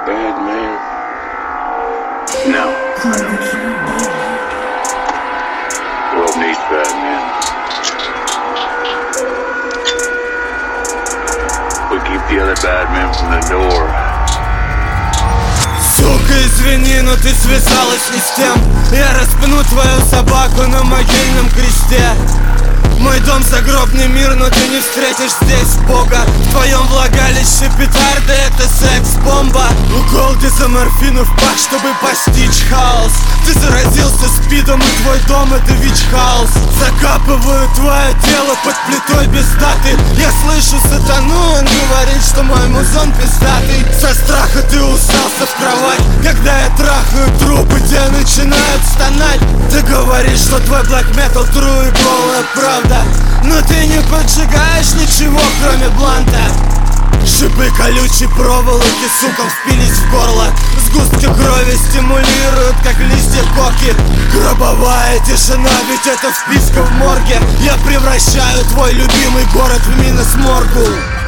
bad man? No, I don't. The world needs bad men. We keep the other bad men from the door. Сука, извини, но ты связалась не с тем. Я распну твою собаку на могильном кресте. Мой дом загробный мир, но ты не встретишь здесь Бога. В твоем влагалище петарды, это секс-бомба. Укол дезоморфина в пах, чтобы постичь хаос. Ты заразился спидом, и твой дом это ВИЧ-хаус. Закапываю твое тело под плитой без даты. Я слышу сатану, он говорит, что мой музон пиздатый. Со страха ты усался в кровать, когда я трахаю трупы, те начинают стонать. Ты говоришь, что твой black metal true и полная правда, но ты не поджигаешь ничего, кроме бланта. Шипы колючей проволоки, сука, впились в горло. Сгустки крови стимулируют, как листья коки. Гробовая тишина, ведь это вписка в морге. Я превращаю твой любимый город в Минос-Моргул.